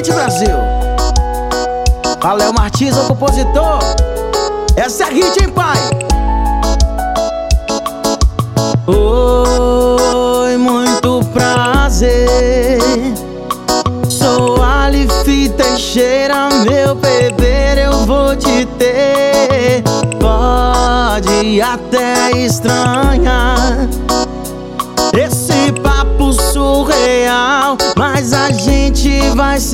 hit, Brasil. Valeu, Martins, o compositor. Essa é hit, hein, pai? Oi, muito prazer. Sou Alife Teixeira, meu bebê, eu vou te ter. Pode até estranhar esse papo surreal, mas a gente vai se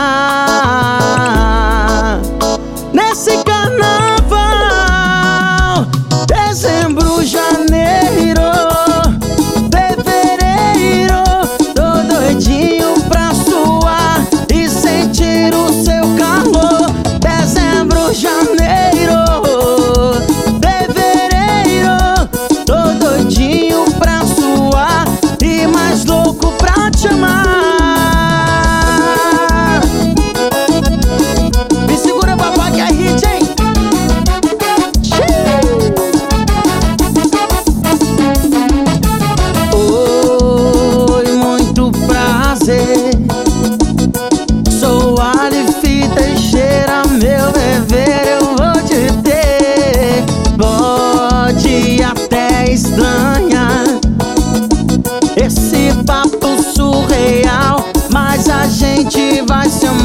amar nesse carnaval. Dezembro, janeiro, fevereiro, tô doidinho pra suar e sentir o seu calor. Dezembro, janeiro, fevereiro, tô doidinho pra suar e mais louco pra te amar. Me segura, papai, que é hit, hein? Oi, muito prazer. Sou Alife Teixeira, meu bebê, eu vou te ter. Pode até estranhar esse papo surreal, mas a gente vai se amar